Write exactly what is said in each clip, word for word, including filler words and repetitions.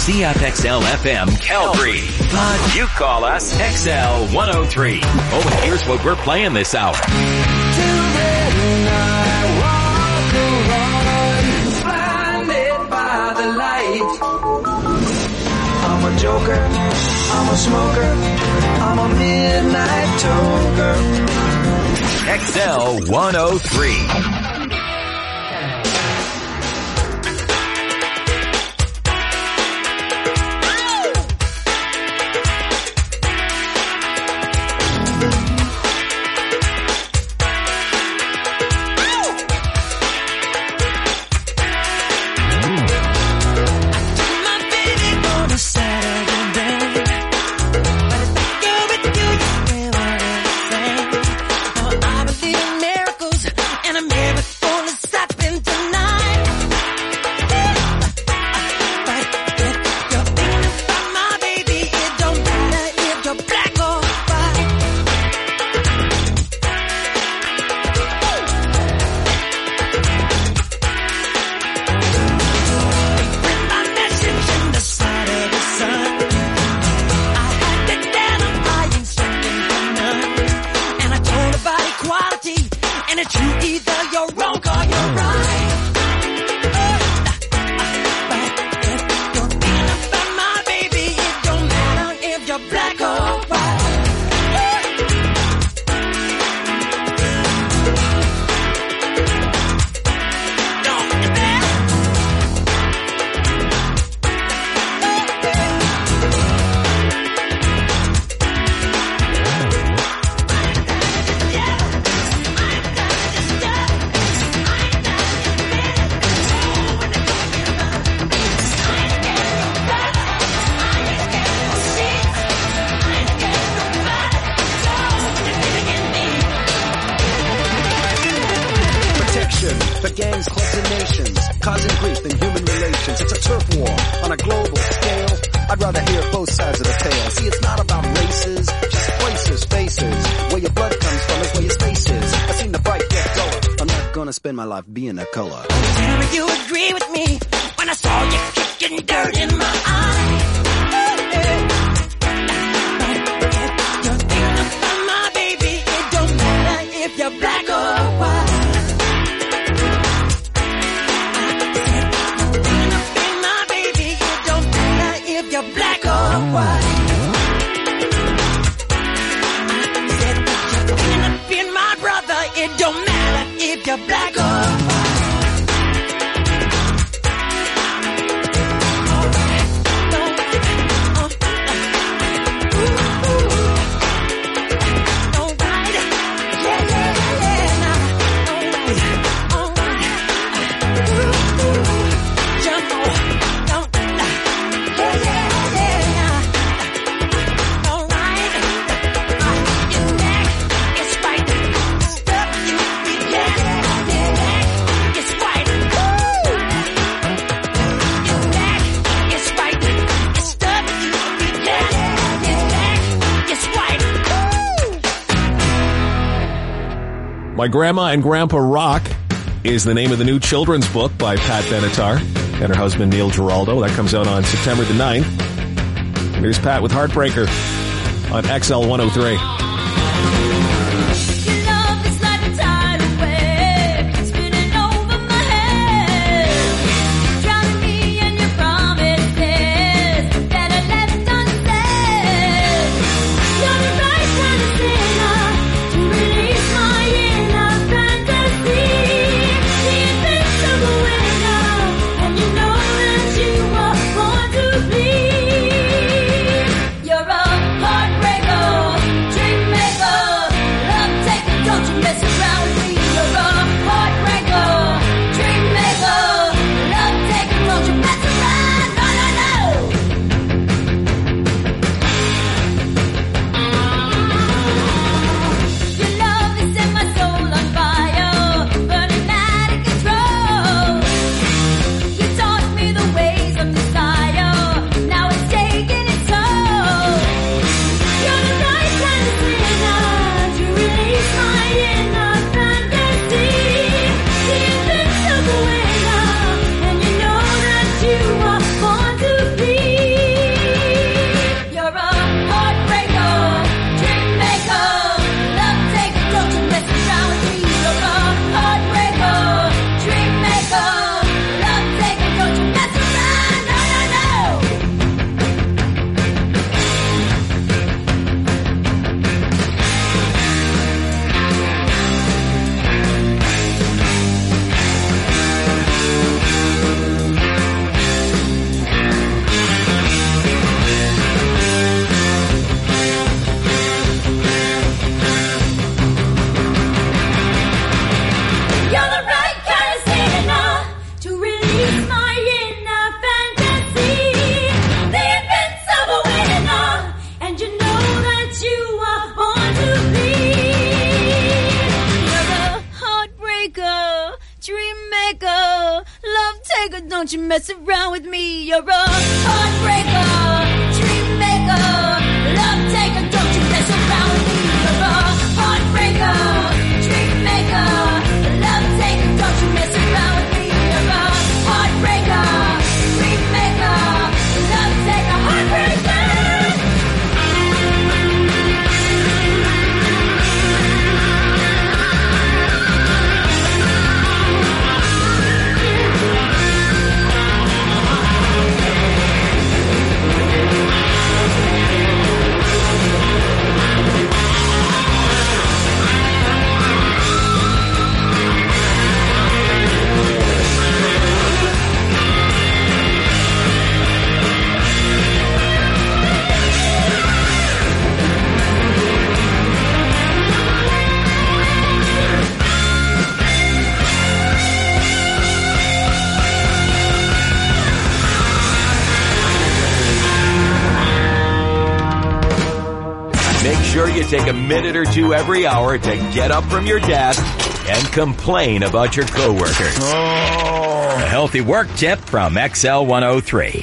C F X L F M Calgary. But you call us X L one oh three. Oh, and here's what we're playing this hour. I'm a joker, I'm a smoker, I'm a midnight toker. X L one oh three. Spend my life being a color. Tell me you agree with me when I saw you kicking dirt in my eye. You're thinking about my baby. It don't matter if you're black or white. You're thinking about my baby. It don't matter if you're black or white. You're thinking about my brother. It don't matter if you're black or white. My Grandma and Grandpa Rock is the name of the new children's book by Pat Benatar and her husband Neil Giraldo. That comes out on September the ninth. Here's Pat with Heartbreaker on X L one oh three. You're a heartbreaker. Don't you mess around with me. You're a heartbreaker, dream maker, love taker. Don't you mess around with me. You're a heartbreaker, dream maker, love taker. Don't you mess around with me. You're a heartbreaker, dream maker, love taker, heartbreaker. Make sure you take a minute or two every hour to get up from your desk and complain about your coworkers. Oh. A healthy work tip from X L one oh three.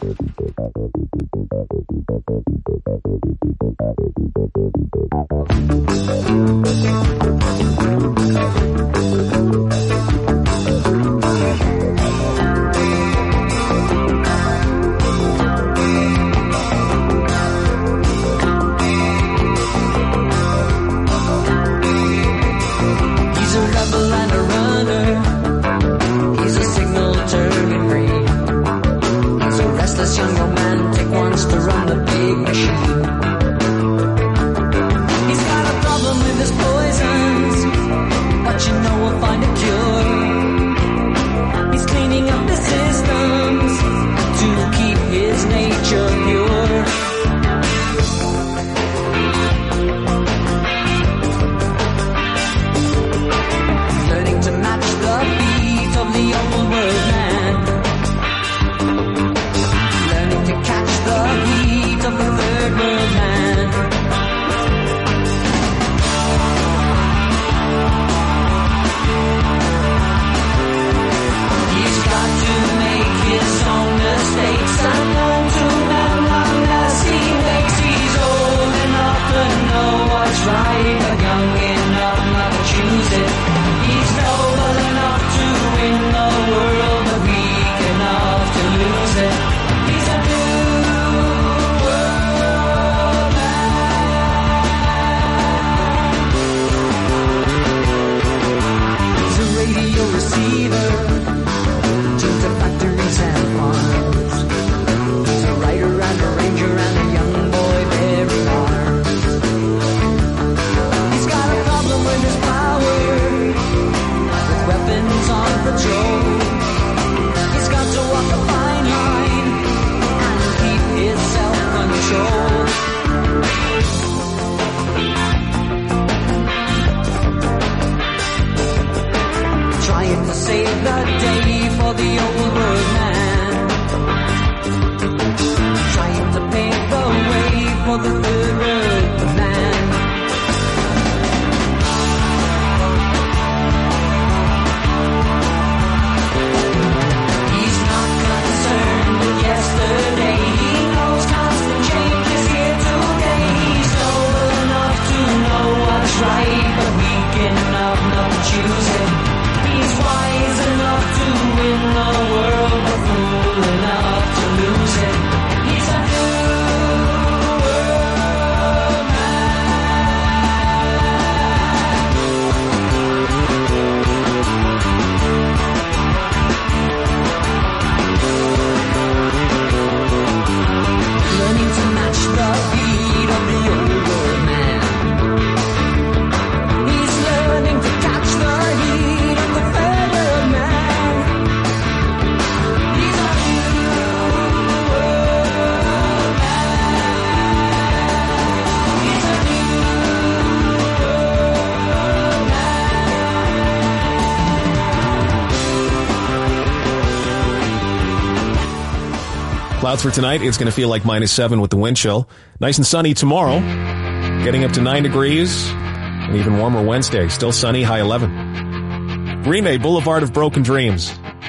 Clouds for tonight. It's going to feel like minus seven with the wind chill. Nice and sunny tomorrow. Getting up to nine degrees. And even warmer Wednesday. Still sunny, high eleven. Green Day, Boulevard of Broken Dreams.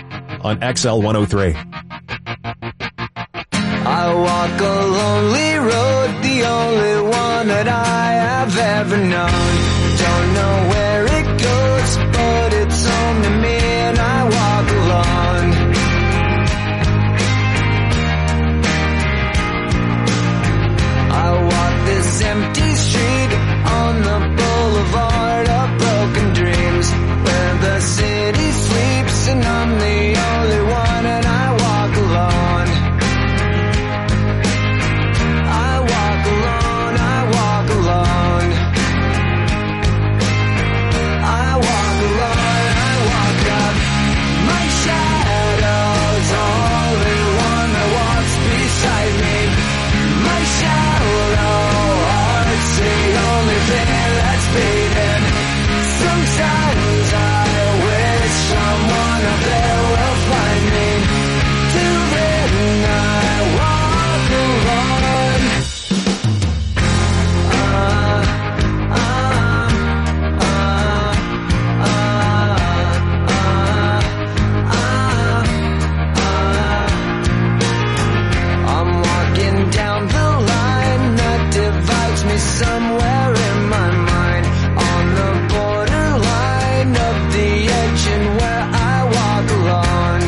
on X L one oh three. I walk a lonely road, the only one that I have ever known. Don't know where it goes, but it's home to me and I walk alone. I walk this empty street on the boulevard of broken dreams, where the city sleeps and I'm the only one and I walk alone. I walk alone, I walk alone. I walk alone, I walk up. My shadow's only one that walks beside me. My shallow heart's the only thing that's beating. Sometimes I wish someone up there will find me. Till then I walk alone. Uh, uh, uh, uh, uh, uh, uh. I'm walking down the line that divides me somewhere in my mind, on the borderline of the edge and where I walk alone.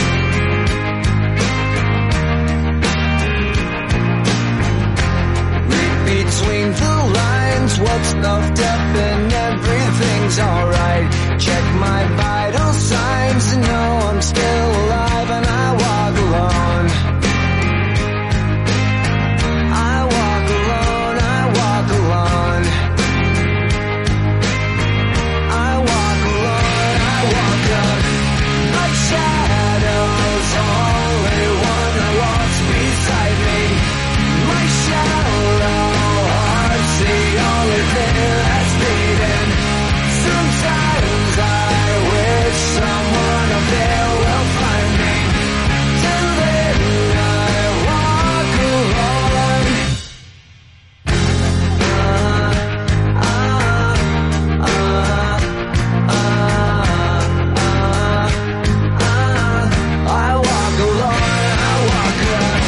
Read between the lines what's stuffed up and everything's alright. Check my vital signs and know I'm still alive and I walk alone. I walk alone, I walk alone. I walk alone, I walk up. My shadow's only one that walks beside me. My shallow heart's the only thing that's beating. Sometimes I wish someone up there will find me. Till then I walk alone. Uh, uh, uh, uh, uh, uh, I walk alone, I walk alone.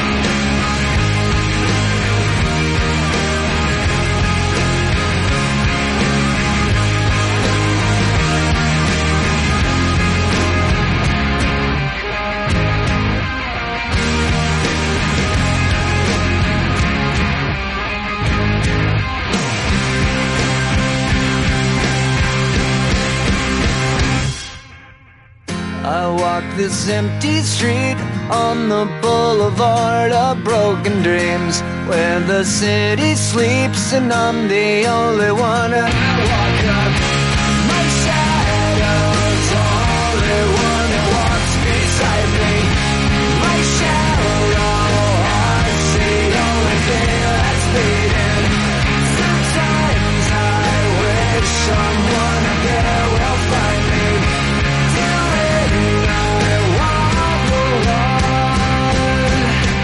I walk this empty street on the boulevard of broken dreams, where the city sleeps and I'm the only one and I walk up. My shadow's only one that walks beside me. My shallow heart's the only thing that's beating. Sometimes I wish someone up there will find me. Till then I walk alone.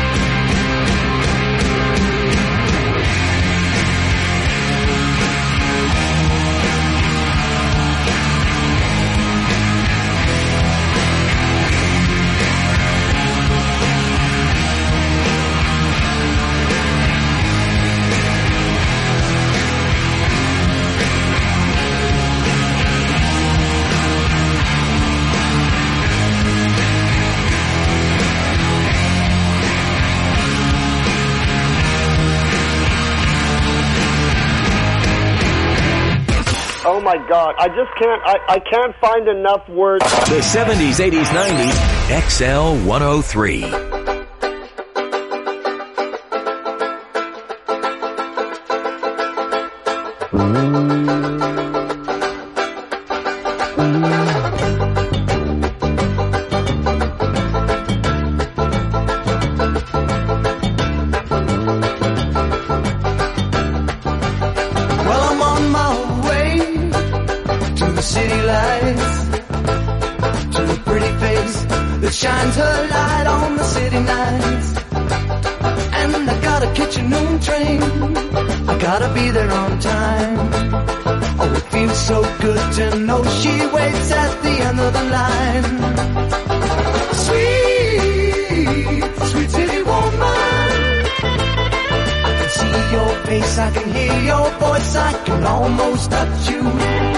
Oh my God, I just can't, I, I can't find enough words. The seventies, eighties, nineties, X L one oh three. Well, I'm on my way to the city lights, to a pretty face that shines her light on the city nights. And I gotta catch a noon train, I gotta be there on time. Oh, it feels so good to know she waits at the end of the line. face, I can hear your voice, I can almost touch you.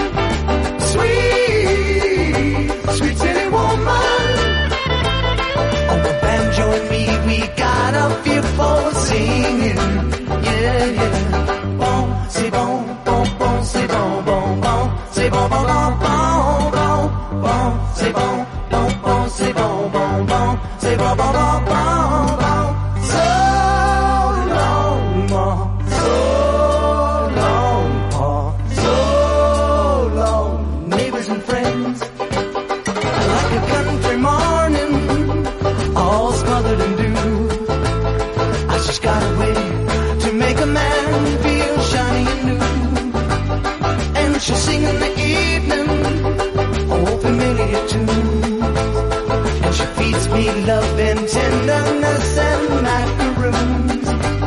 Sweet, sweet city woman. On the banjo and me, we got a feel for singing. Yeah, yeah. Bon, c'est bon, bon, bon, c'est bon, bon, bon, c'est bon, bon, bon, bon, bon, bon, c'est bon, bon, bon, c'est bon, bon, bon, c'est bon, bon, bon, bon, bon. So long, more, so long, more, so long, neighbors and friends, like a country morning, all smothered in dew. I just got a way to make a man feel shiny and new. And she'll sing in the evening, oh, familiar tunes. And she feeds me love and tenderness and macaroons.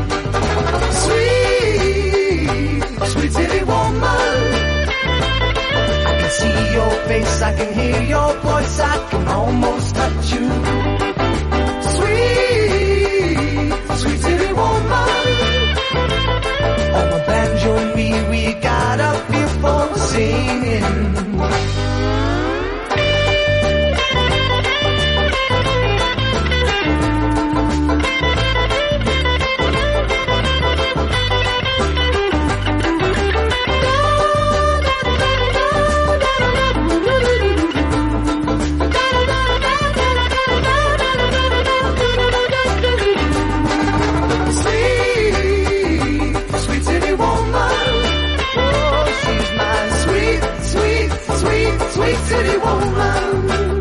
Sweet, sweet city woman. I can see your face, I can hear your voice, I can almost touch you. Sweet, sweet city woman. On the banjo and me, we got a feel for singing. Sweet city woman.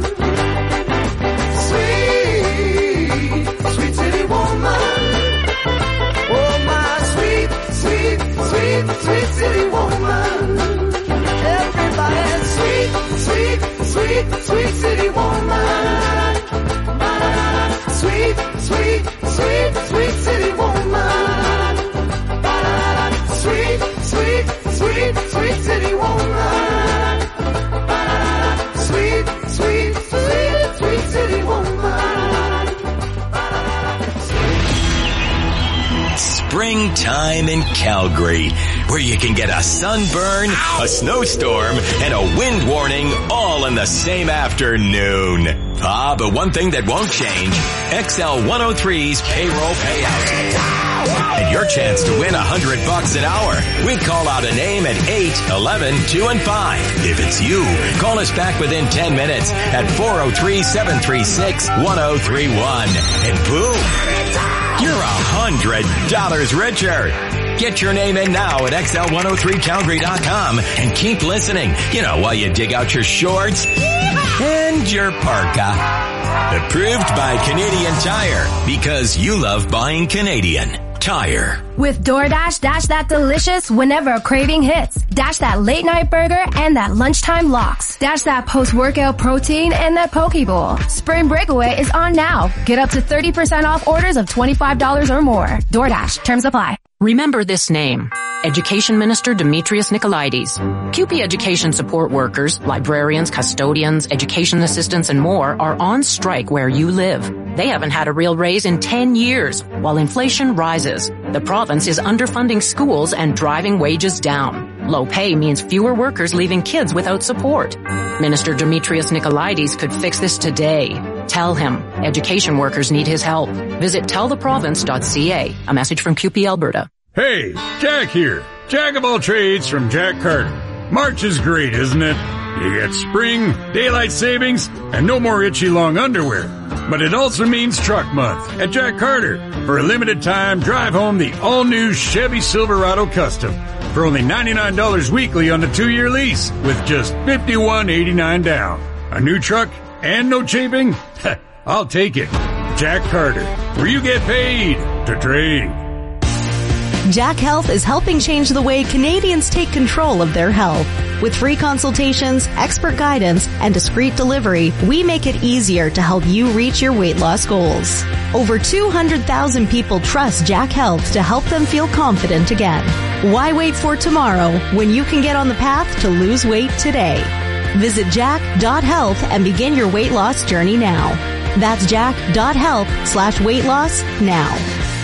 Sweet, sweet city woman. Oh, my sweet, sweet, sweet, sweet city woman. Everybody, sweet, sweet, sweet, sweet city woman. Sweet, sweet, sweet, sweet city woman. Sweet, sweet, sweet, sweet city woman. Sweet, sweet, sweet, sweet city woman. Springtime in Calgary, where you can get a sunburn, a snowstorm, and a wind warning all in the same afternoon. Ah, but one thing that won't change, X L one oh three's payroll payout. And your chance to win a hundred bucks an hour. We call out a name at eight, eleven, two, and five. If it's you, call us back within ten minutes at four oh three, seven three six, one oh three one. And boom, you're a hundred dollars richer. Get your name in now at X L one oh three Calgary dot com and keep listening. You know, while you dig out your shorts and your parka. Approved by Canadian Tire, because you love buying Canadian Tire. With DoorDash, dash that delicious whenever a craving hits. Dash that late night burger and that lunchtime lox. Dash that post-workout protein and that poke bowl. Spring Breakaway is on now. Get up to thirty percent off orders of twenty-five dollars or more. DoorDash. Terms apply. Remember this name. Education Minister Demetrius Nicolaides. C U P E education support workers, librarians, custodians, education assistants, and more are on strike where you live. They haven't had a real raise in ten years, while inflation rises. The province is underfunding schools and driving wages down. Low pay means fewer workers leaving kids without support. Minister Demetrius Nicolaides could fix this today. Tell him. Education workers need his help. Visit tell the province dot c a. A message from C U P E Alberta. Hey, Jack here. Jack of all trades from Jack Carter. March is great, isn't it? You get spring, daylight savings, and no more itchy long underwear. But it also means truck month at Jack Carter. For a limited time, drive home the all-new Chevy Silverado Custom for only ninety-nine dollars weekly on the two-year lease with just fifty-one eighty-nine down. A new truck and no chafing? I'll take it. Jack Carter, where you get paid to trade. Jack Health is helping change the way Canadians take control of their health. With free consultations, expert guidance, and discreet delivery, we make it easier to help you reach your weight loss goals. Over two hundred thousand people trust Jack Health to help them feel confident again. Why wait for tomorrow when you can get on the path to lose weight today? Visit jack dot health and begin your weight loss journey now. That's jack dot health slash weight loss now.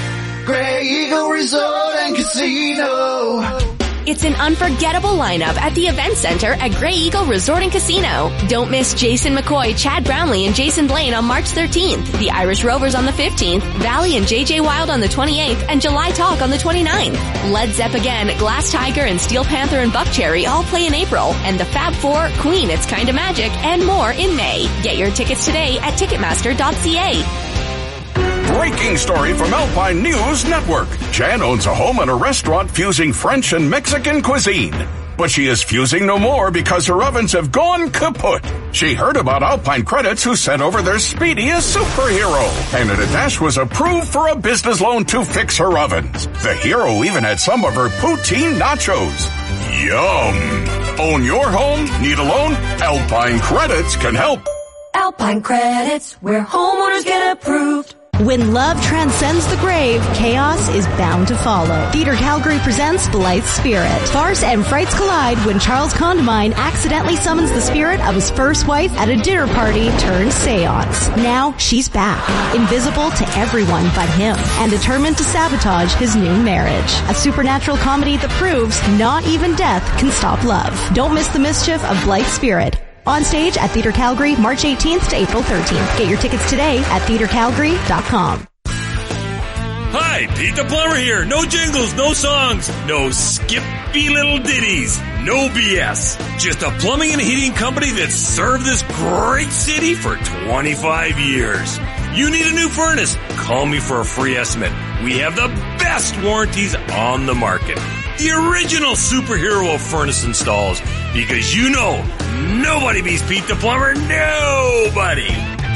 Grey Eagle Resort and Casino. It's an unforgettable lineup at the Event Center at Grey Eagle Resort and Casino. Don't miss Jason McCoy, Chad Brownlee, and Jason Blaine on March thirteenth, the Irish Rovers on the fifteenth, Valley and J J Wild on the twenty-eighth, and July Talk on the twenty-ninth. Led Zepp Again, Glass Tiger, and Steel Panther and Buckcherry all play in April, and the Fab Four, Queen, It's Kinda Magic, and more in May. Get your tickets today at Ticketmaster dot c a. Breaking story from Alpine News Network. Jan owns a home and a restaurant fusing French and Mexican cuisine. But she is fusing no more because her ovens have gone kaput. She heard about Alpine Credits who sent over their speediest superhero. Canada Dash was approved for a business loan to fix her ovens. The hero even had some of her poutine nachos. Yum! Own your home? Need a loan? Alpine Credits can help. Alpine Credits, where homeowners get approved. When love transcends the grave, chaos is bound to follow. Theatre Calgary presents Blythe Spirit. Farce and frights collide when Charles Condamine accidentally summons the spirit of his first wife at a dinner party turned seance. Now she's back, invisible to everyone but him, and determined to sabotage his new marriage. A supernatural comedy that proves not even death can stop love. Don't miss the mischief of Blythe Spirit. On stage at Theatre Calgary, March eighteenth to April thirteenth. Get your tickets today at theatre calgary dot com. Hi, Pete the Plumber here. No jingles, no songs, no skippy little ditties, no B S. Just a plumbing and heating company that's served this great city for twenty-five years. You need a new furnace? Call me for a free estimate. We have the best warranties on the market. The original superhero of furnace installs. Because you know, nobody beats Pete the Plumber. Nobody.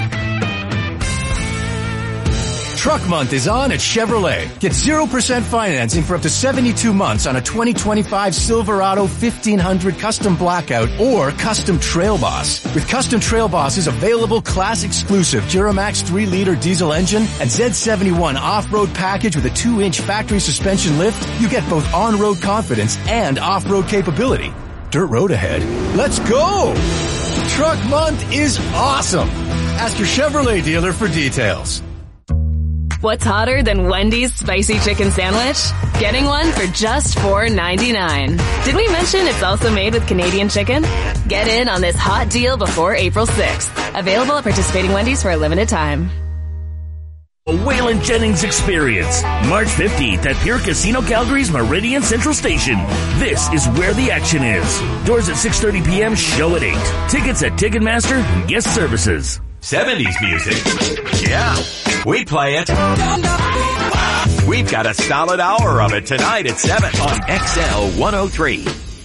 Truck Month is on at Chevrolet. Get zero percent financing for up to seventy-two months on a twenty twenty-five Silverado fifteen hundred Custom Blackout or Custom Trail Boss. With Custom Trail Boss's available class-exclusive Duramax three liter diesel engine and Z seventy-one off-road package with a two inch factory suspension lift, you get both on-road confidence and off-road capability. Dirt road ahead. Let's go! Truck Month is awesome! Ask your Chevrolet dealer for details. What's hotter than Wendy's spicy chicken sandwich? Getting one for just four ninety-nine. Did we mention it's also made with Canadian chicken? Get in on this hot deal before April sixth. Available at participating Wendy's for a limited time. A Waylon Jennings experience. March fifteenth at Pure Casino Calgary's Meridian Central Station. This is where the action is. Doors at six thirty p.m., show at eight. Tickets at Ticketmaster and Guest Services. seventies music. Yeah, we play it. We've got a solid hour of it tonight at seven on X L one oh three.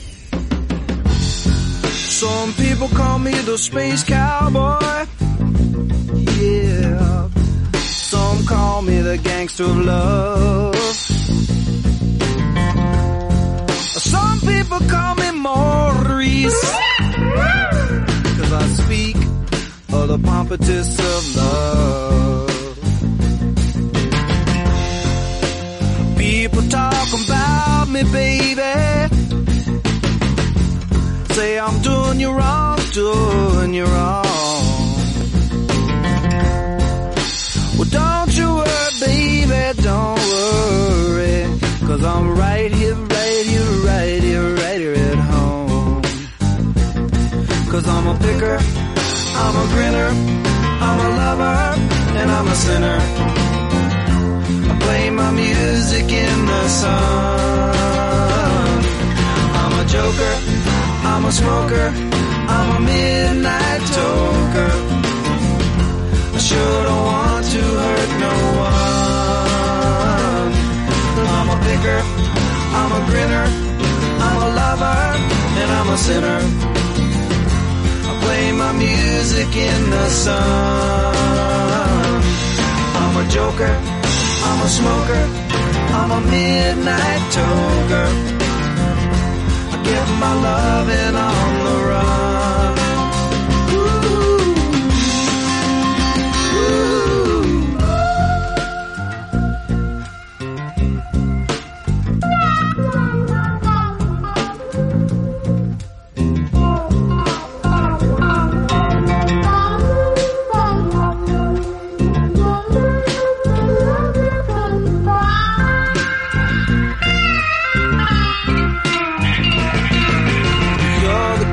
Some people call me the Space Cowboy. Yeah. Some call me the gangster of love. Some people call me Maurice, 'cause I speak of the pompatus of love. People talk about me, baby. Say I'm doing you wrong, doing you wrong. Well, don't you worry, baby, don't worry, 'cause I'm right here, right here, right here, right here at home. 'Cause I'm a picker, I'm a grinner, I'm a lover, and I'm a sinner. I play my music in the sun. I'm a joker, I'm a smoker, I'm a midnight toker. I sure don't want to hurt no one. I'm a picker, I'm a grinner, I'm a lover, and I'm a sinner. I play my music in the sun. I'm a joker, I'm a smoker, I'm a midnight toker. I get my loving on the run.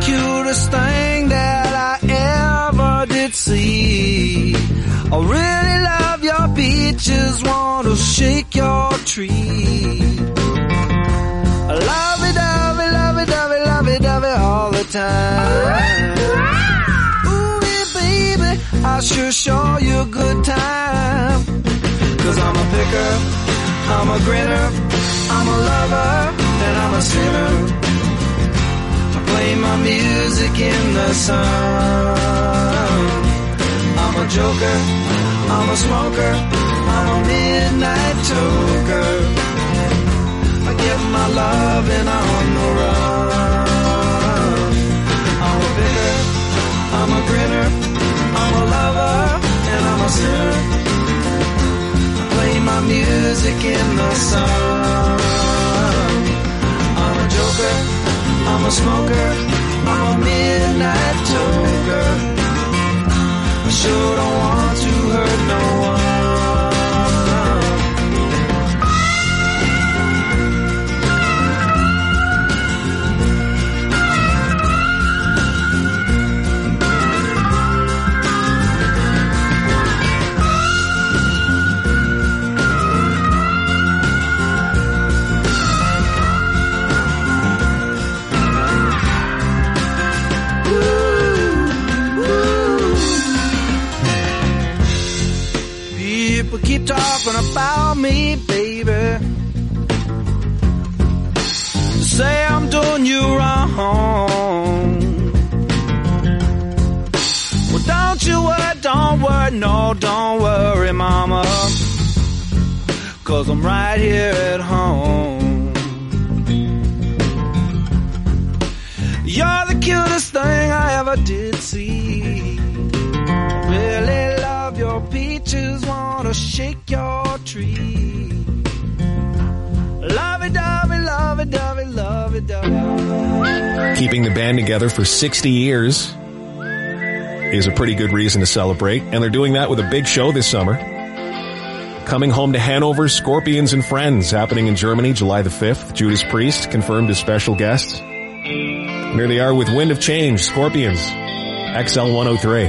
cutest thing that I ever did see. I really love your beaches, want to shake your tree. Lovey-dovey, lovey-dovey, lovey-dovey all the time. Ooh, baby, I sure show you a good time. Cause I'm a picker, I'm a grinner, I'm a lover, and I'm a sinner. I play my music in the sun. I'm a joker, I'm a smoker, I'm a midnight toker. I get my loving on the run. I'm a picker, I'm a grinner, I'm a lover, and I'm a sinner. Play my music in the sun. I'm a joker, I'm a smoker, I'm a midnight toker. I sure don't want to hurt no one. People keep talking about me, baby. Say I'm doing you wrong. Well, don't you worry, don't worry, no, don't worry, mama. Cause I'm right here at home. You're the cutest thing I ever did see. Really love your peaches, wanna shake your tree. Lovey-dovey, lovey-dovey, lovey-dovey. Keeping the band together for sixty years is a pretty good reason to celebrate, and they're doing that with a big show this summer. Coming home to Hanover, Scorpions and Friends, happening in Germany, July the fifth. Judas Priest confirmed as special guests. And here they are with Wind of Change, Scorpions, X L one oh three.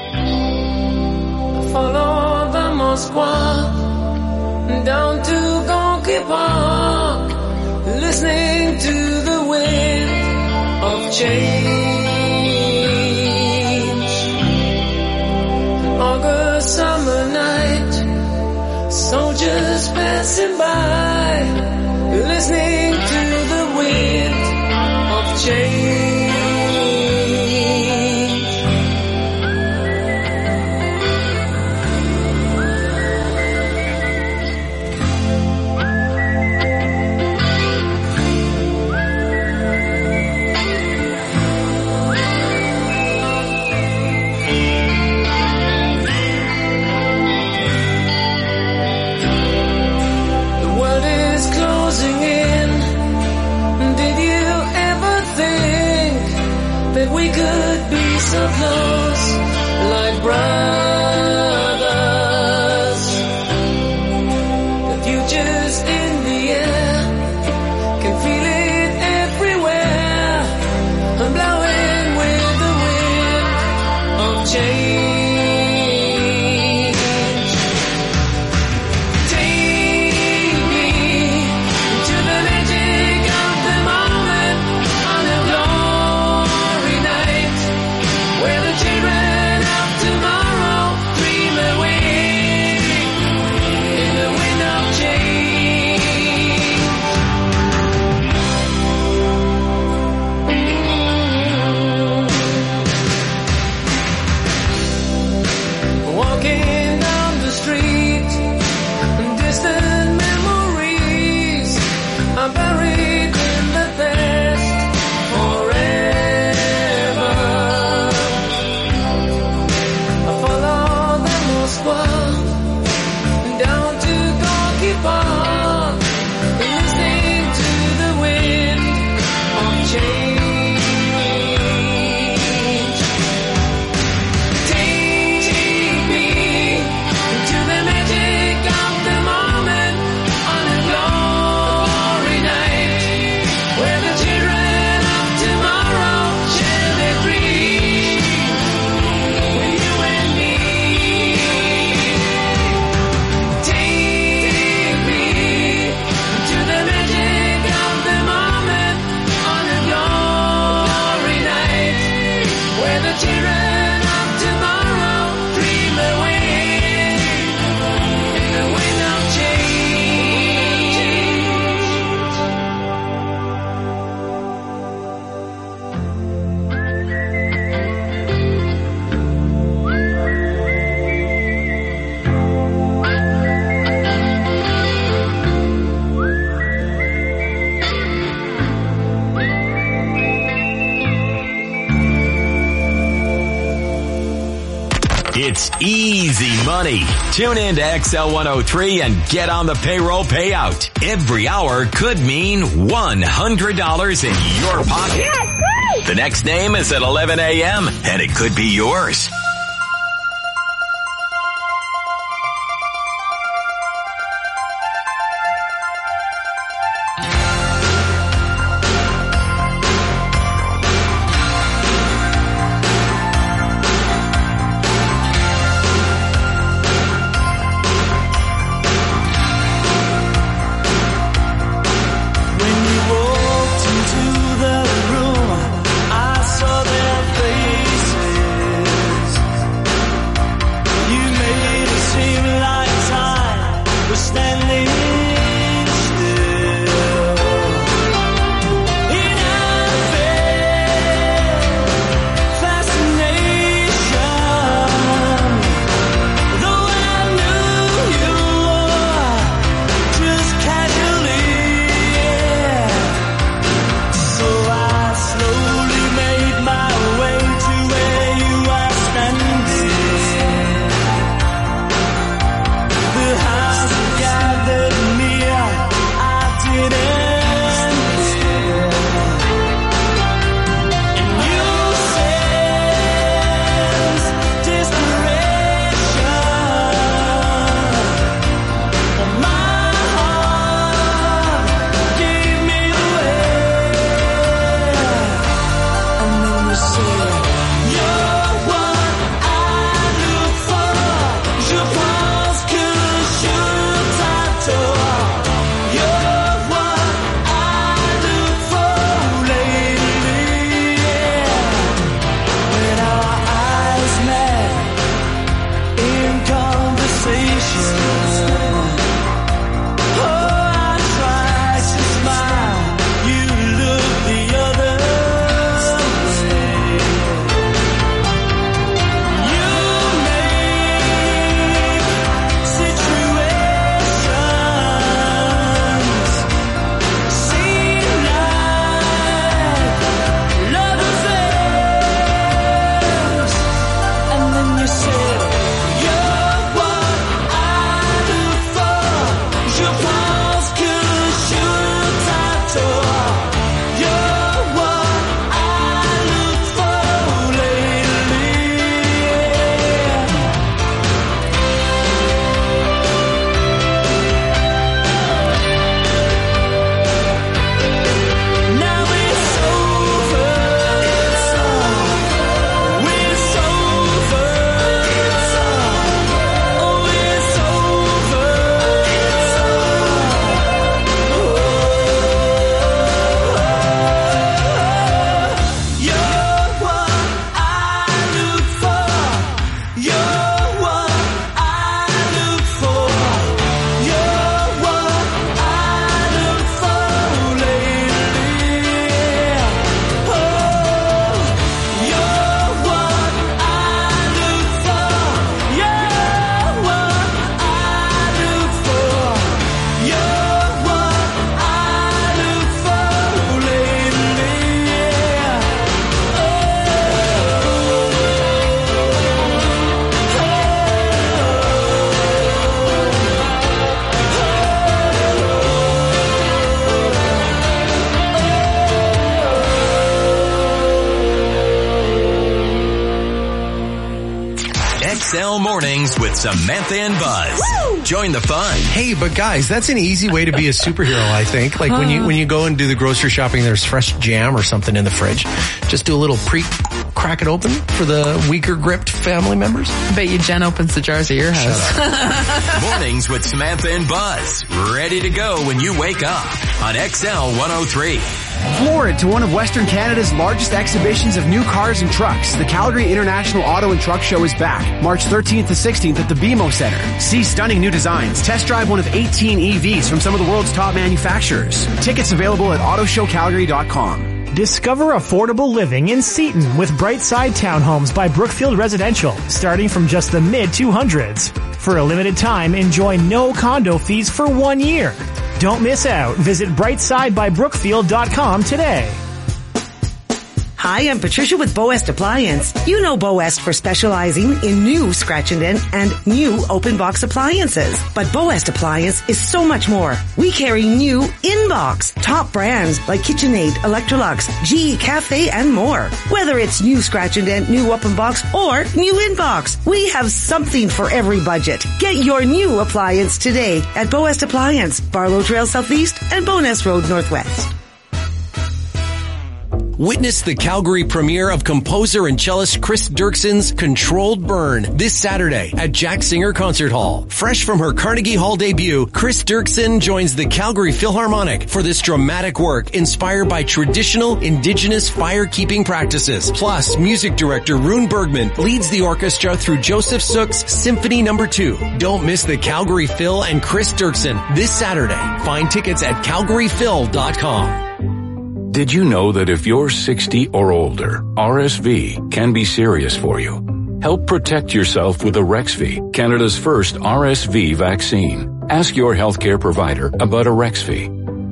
Follow the Moskwa down to Gonky Park, listening to the wind of change. August summer night, soldiers passing by, listening to the wind of change. We could be so close, like brothers. The future's in the air, can feel it everywhere. I'm blowing with the wind of change. Take me to the magic of the moment on a glory night, where the children of tomorrow It's easy money. Tune in to X L one oh three and get on the payroll payout. Every hour could mean one hundred dollars in your pocket. Yes, great! The next name is at eleven a.m. and it could be yours. X L Mornings with Samantha and Buzz. Woo! Join the fun. Hey, but guys, that's an easy way to be a superhero, I think. Like when you when you go and do the grocery shopping, there's fresh jam or something in the fridge. Just do a little pre crack it open for the weaker gripped family members. I bet you Jen opens the jars at your house. Mornings with Samantha and Buzz. Ready to go when you wake up on X L one oh three. Florid to one of Western Canada's largest exhibitions of new cars and trucks. The Calgary International Auto and Truck Show is back, March thirteenth to sixteenth at the B M O Center. See stunning new designs. Test drive one of eighteen E Vs from some of the world's top manufacturers. Tickets available at auto show calgary dot com. Discover affordable living in Seaton with Brightside Townhomes by Brookfield Residential, starting from just the mid two hundreds. For a limited time, enjoy no condo fees for one year. Don't miss out. Visit brightside by brookfield dot com today. Hi, I'm Patricia with Boest Appliance. You know Boest for specializing in new scratch and dent and new open box appliances. But Boest Appliance is so much more. We carry new in-box, top brands like KitchenAid, Electrolux, G E Cafe, and more. Whether it's new scratch and dent, new open box, or new in-box, we have something for every budget. Get your new appliance today at Boest Appliance, Barlow Trail Southeast and Bowness Road Northwest. Witness the Calgary premiere of composer and cellist Chris Dirkson's Controlled Burn this Saturday at Jack Singer Concert Hall. Fresh from her Carnegie Hall debut, Chris Dirkson joins the Calgary Philharmonic for this dramatic work inspired by traditional Indigenous fire-keeping practices. Plus, music director Rune Bergman leads the orchestra through Joseph Sook's Symphony Number two. Don't miss the Calgary Phil and Chris Dirkson this Saturday. Find tickets at calgary phil dot com. Did you know that if you're sixty or older, R S V can be serious for you? Help protect yourself with Arexvy, Canada's first R S V vaccine. Ask your healthcare provider about Arexvy.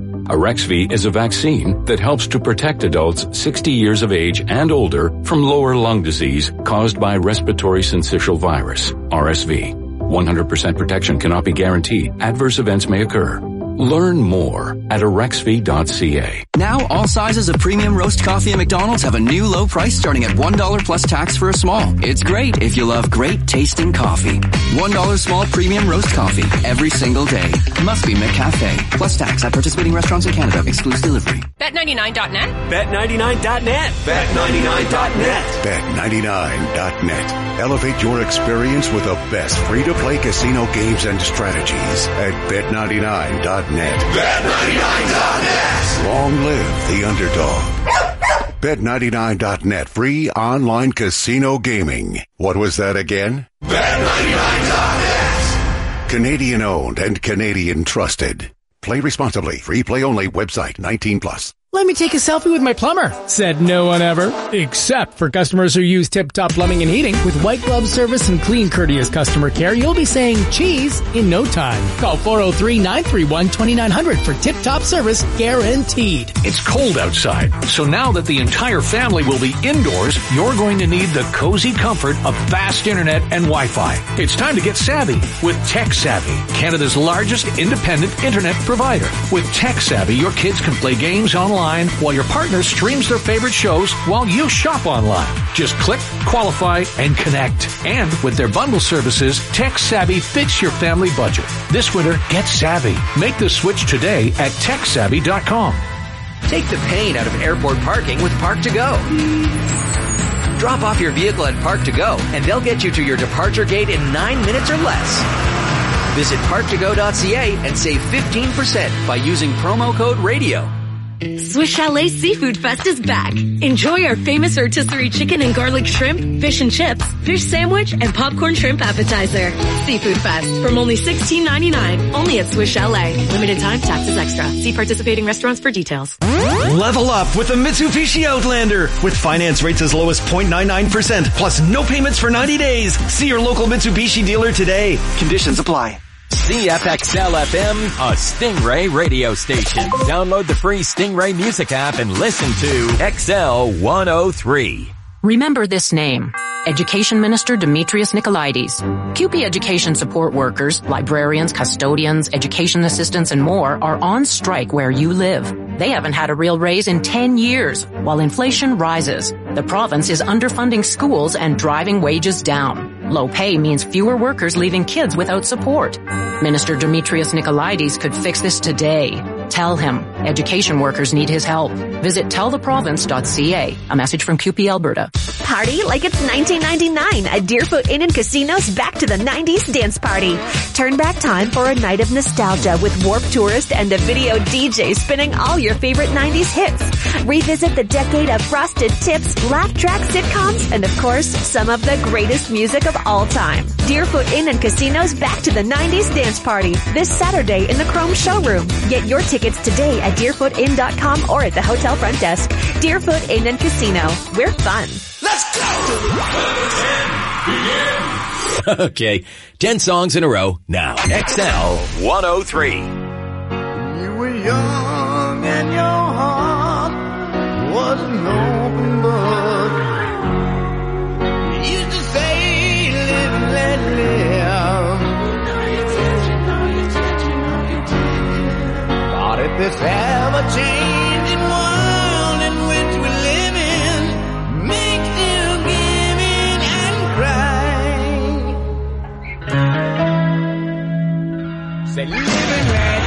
Arexvy is a vaccine that helps to protect adults sixty years of age and older from lower lung disease caused by respiratory syncytial virus, R S V. one hundred percent protection cannot be guaranteed. Adverse events may occur. Learn more at arexvy dot c a. Now, all sizes of premium roast coffee at McDonald's have a new low price starting at one dollar plus tax for a small. It's great if you love great tasting coffee. one dollar small premium roast coffee every single day. Must be McCafe. Plus tax at participating restaurants in Canada. Excludes delivery. bet ninety-nine dot net. bet ninety-nine dot net. bet ninety-nine dot net. bet ninety-nine dot net. Elevate your experience with the best free-to-play casino games and strategies at bet ninety-nine dot net. bet ninety-nine dot net. Long live the underdog. bet ninety-nine dot net. Free online casino gaming. What was that again? bet ninety-nine dot net. Canadian owned and Canadian trusted. Play responsibly. Free play only. Website nineteen plus. Let me take a selfie with my plumber, said no one ever, except for customers who use Tip Top Plumbing and Heating. With white glove service and clean, courteous customer care, you'll be saying cheese in no time. Call four oh three, nine three one, two nine zero zero for Tip Top service guaranteed. It's cold outside, so now that the entire family will be indoors, you're going to need the cozy comfort of fast internet and Wi-Fi. It's time to get savvy with Tech Savvy, Canada's largest independent internet provider. With Tech Savvy, your kids can play games online while your partner streams their favorite shows while you shop online. Just click, qualify, and connect. And with their bundle services, Tech Savvy fits your family budget. This winter, get savvy. Make the switch today at tech savvy dot com. Take the pain out of airport parking with Park to Go. Drop off your vehicle at Park to Go, and they'll get you to your departure gate in nine minutes or less. Visit park to go dot c a and save fifteen percent by using promo code RADIO. Swiss Chalet Seafood Fest is back. Enjoy our famous rotisserie chicken and garlic shrimp, fish and chips, fish sandwich, and popcorn shrimp appetizer. Seafood Fest from only sixteen ninety-nine. Only at Swiss Chalet. Limited time, taxes extra. See participating restaurants for details. Level up with the Mitsubishi Outlander with finance rates as low as zero point nine nine percent plus no payments for ninety days. See your local Mitsubishi dealer today. Conditions apply. C F X L F M, a Stingray radio station. Download the free Stingray music app and listen to X L one oh three. Remember this name. Education Minister Demetrius Nicolaides. C U P E education support workers, librarians, custodians, education assistants, and more are on strike where you live. They haven't had a real raise in ten years, while inflation rises. The province is underfunding schools and driving wages down. Low pay means fewer workers leaving kids without support. Minister Demetrius Nicolaides could fix this today. Tell him. Education workers need his help. Visit tell the province dot c a. A message from C U P E Alberta. Party like it's nineteen ninety-nine at Deerfoot Inn and Casino's Back to the nineties dance party. Turn back time for a night of nostalgia with Warped Tourist and a video D J spinning all your favorite nineties hits. Revisit the decade of Frosted Tips, laugh track sitcoms, and of course, some of the greatest music of all time. Deerfoot Inn and Casino's Back to the nineties dance party this Saturday in the Chrome showroom. Get your tickets today at deerfoot inn dot com or at the hotel front desk. Deerfoot Inn and Casino. We're fun. Let's go! Okay, ten songs in a row now. X L one oh three. You were young and your heart was was an open book. You used to say, live and let live. Thought if this ever-changing world in which we live in makes you give in and cry. Say, live and let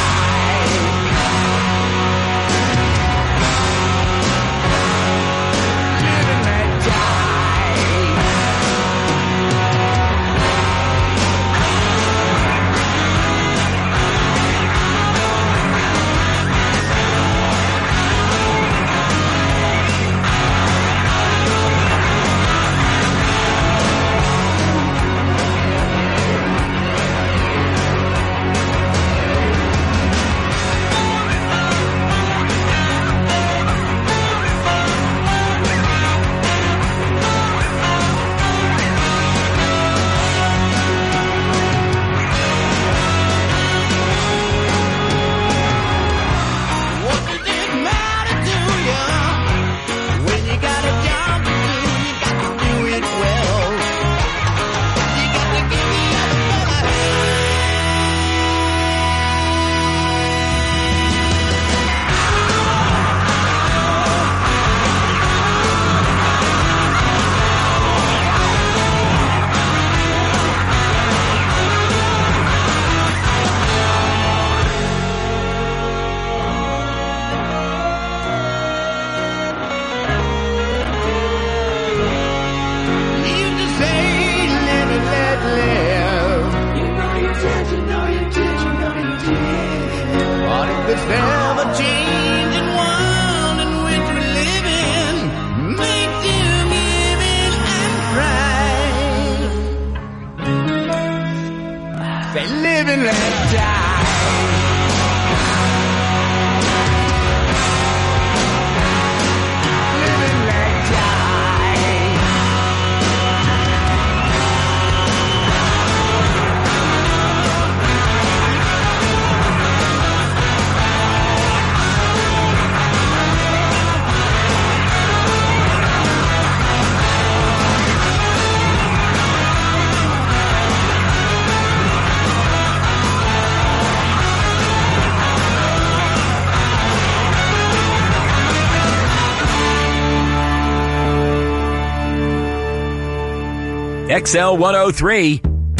X L one oh three.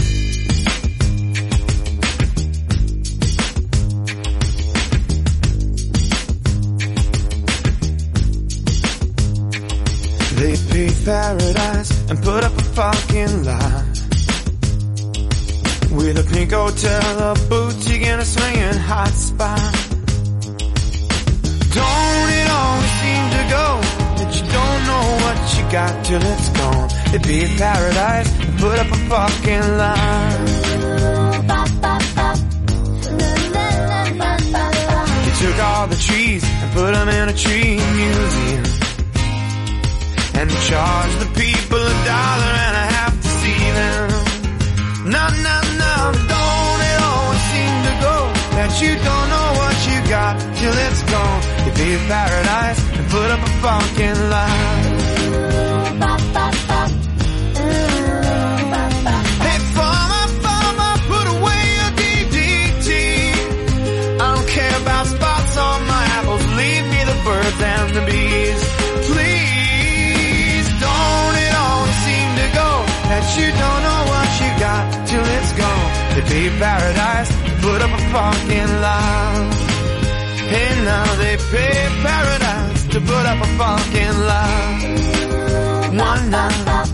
They paved paradise and put up a fucking lot with a pink hotel, a boutique, and a swinging hot spot. Don't it always seem to go that you don't know what you got till it's gone? They paved paradise and put up a fucking lot. They took all the trees and put them in a tree museum and charged the people a dollar and a half to see them. No, no, no, don't it always seem to go that you don't know what you got till it's gone? They paved paradise and put up a fucking lot. Hey, farmer, farmer, put away your D D T. I don't care about spots on my apples, leave me the birds and the bees. Please, don't it always seem to go that you don't know what you got till it's gone? They paved paradise, put up a fucking lot. Hey, now they paved paradise to put up a fucking lot. One night.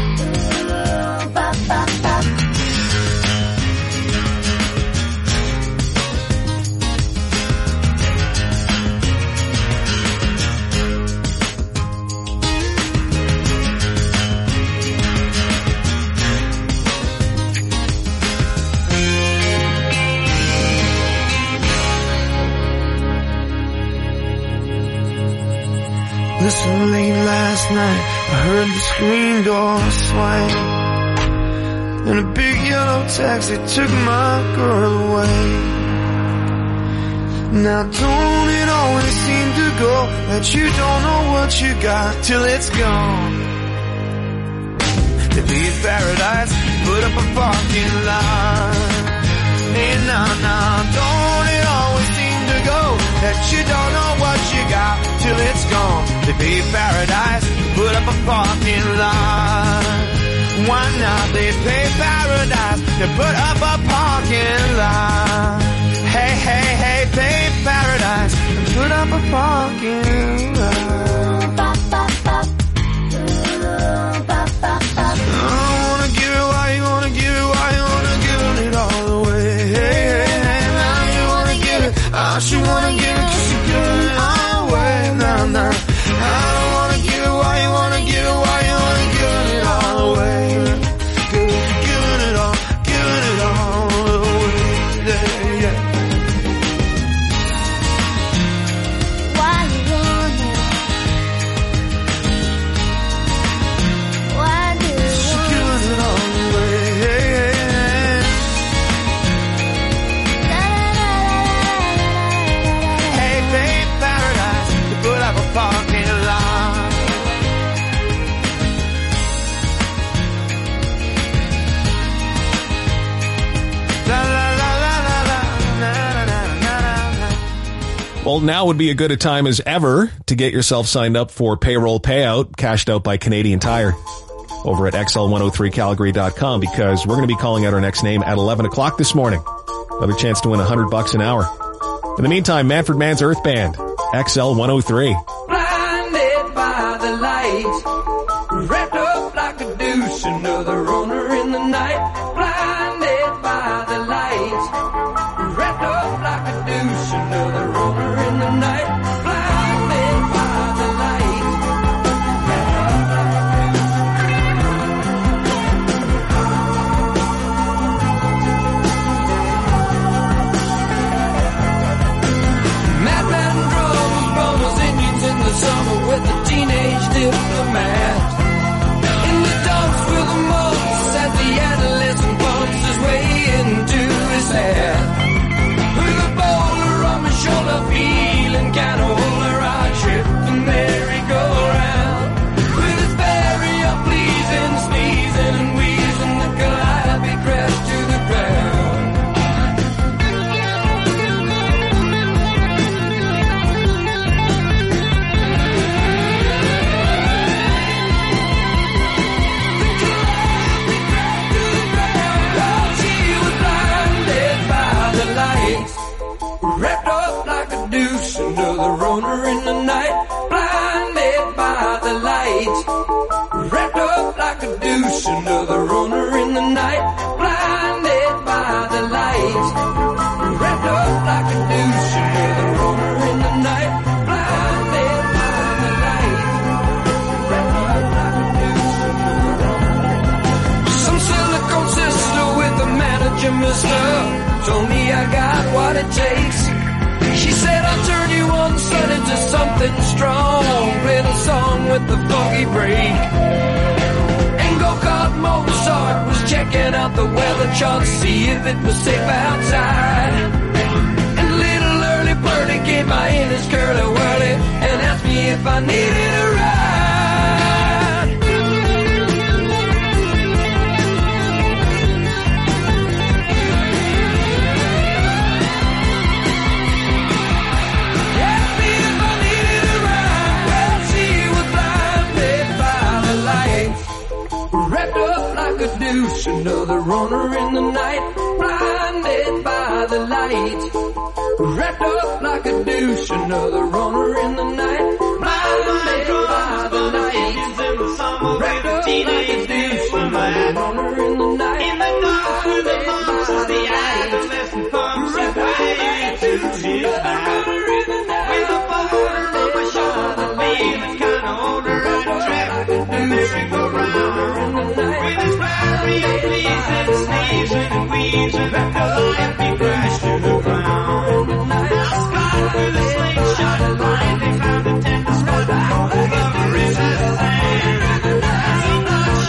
Listen, late last night, I heard the screen door swing, and a big yellow taxi took my girl away. Now don't it always seem to go that you don't know what you got till it's gone? To be in paradise, put up a parking lot. Hey, now, now, don't it always seem to go that you don't know what you got till it's gone? To be in paradise, put up a parking lot. Why not? They pay paradise to put up a parking lot. Hey, hey, hey, pay paradise and put up a parking lot. I wanna give it why you wanna give it why you wanna give it all away. Hey, hey, hey, now you wanna give it. I should wanna give it 'cause you're giving it all away. Nah, nah. I don't wanna give it why you wanna give it why you wanna give it all away. Giving it all, giving it all away. Yeah, yeah. Well, now would be a good a time as ever to get yourself signed up for payroll payout cashed out by Canadian Tire over at X L one oh three Calgary dot com, because we're going to be calling out our next name at eleven o'clock this morning. Another chance to win one hundred bucks an hour. In the meantime, Manfred Mann's Earth Band, X L one oh three. Blinded by the light, wrapped up like a douche, another owner in the night. Blinded by the light, wrapped up like a douche, another owner in the night. Blinded by the light. Madman drums, bombers, Indians in the summer with a teenage diplomat. In the dumps with the mumps as the adolescent bumps his way into his hair. With a boulder on my shoulder, feeling kinda older, I trip the merry-go-round. With his very unpleasing sneezing and wheezing, the calliope crashed to the ground. Wrapped up like a douche, another owner in the night. Blinded by the light. Wrapped up like a douche, another owner in the night. Blinded by the light. Wrapped up like a douche, another owner in the night. Blinded by the light. Wrapped up like a douche, another. Some silicone sister with a manager, mister, told me I got what it takes. She said I'll turn you on sun into something strong. Played a song with the funky break. And go-kart Mozart was checking out the weather chart to see if it was safe outside. And little early birdie came by in his curly-whirly and asked me if I needed a ride. Wrapped up like a douche, another owner in the night. Blinded by the light. Wrapped up like a douche, another owner in the night. Blinded by the light. Wrapped up like a douche, another owner in the night. In the dark with the bumps as the adolescent pumps his way to his back. With a boulder on my shoulder, feeling kinda older, I trapped the merry-go-round. With his very unpleasing sneezing and wheezing, the calliope crashed to the ground. Now Scott with a slingshot and line, they found a tender spot over his hand. So much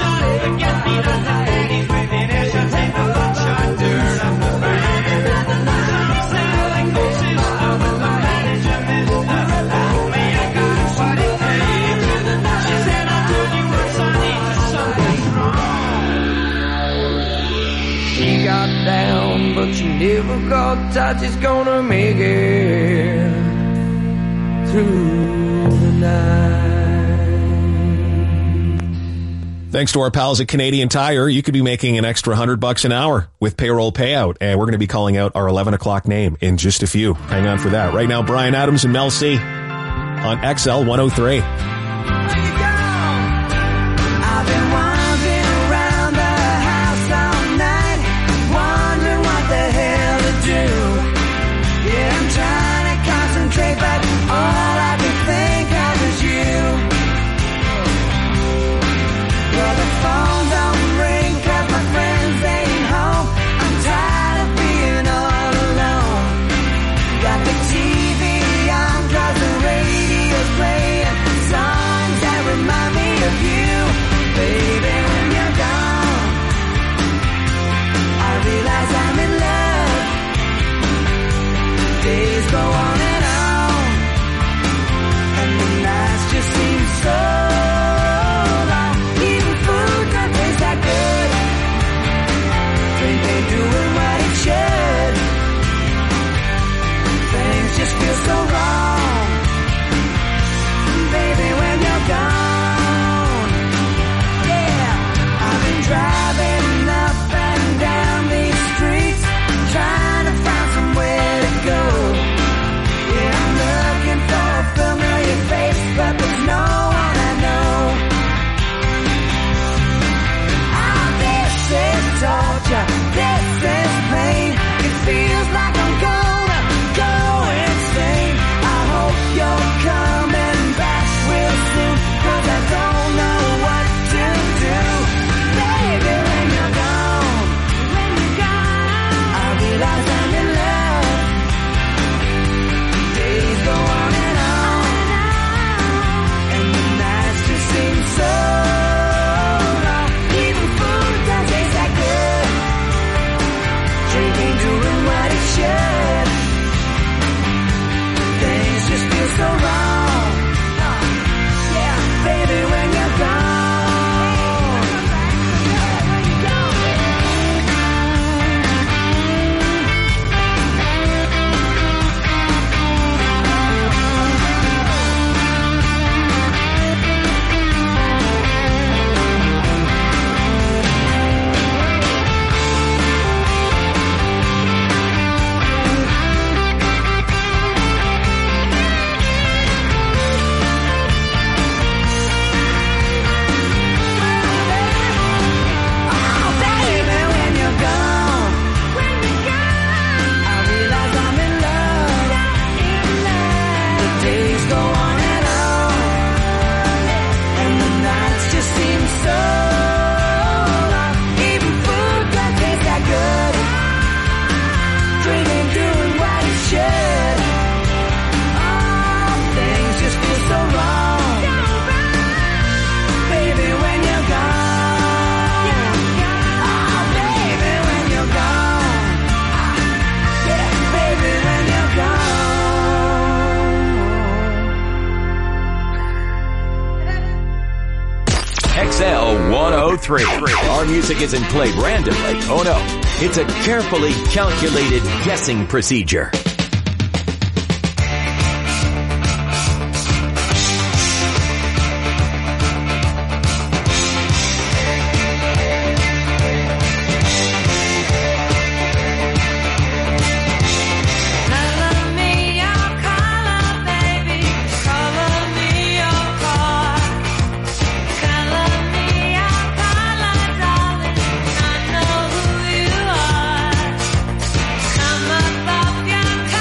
each and difficult touch is gonna make it through the night. Thanks to our pals at Canadian Tire, you could be making an extra hundred bucks an hour with payroll payout. And we're going to be calling out our eleven o'clock name in just a few. Hang on for that. Right now, Brian Adams and Mel C on X L one oh three. one oh three. Our music isn't played randomly. Oh no. It's a carefully calculated guessing procedure. Come above your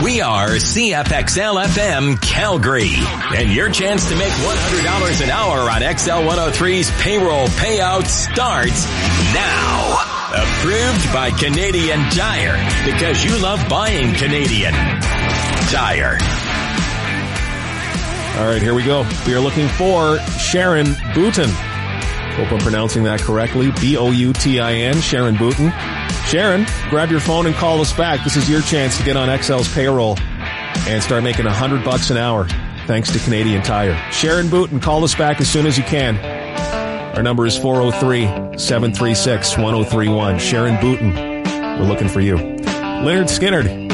We are C F X L F M Calgary. And your chance to make one hundred dollars an hour on X L one oh three's payroll payout starts now. Approved by Canadian Tire, because you love buying Canadian Tire. All right, here we go. We are looking for Sharon Boutin. Hope I'm pronouncing that correctly. B O U T I N, Sharon Boutin. Sharon, grab your phone and call us back. This is your chance to get on X L's payroll and start making a hundred bucks an hour, thanks to Canadian Tire. Sharon Boutin, call us back as soon as you can. Our number is four oh three, seven three six, one oh three one. Sharon Boutin, we're looking for you. Leonard Skinner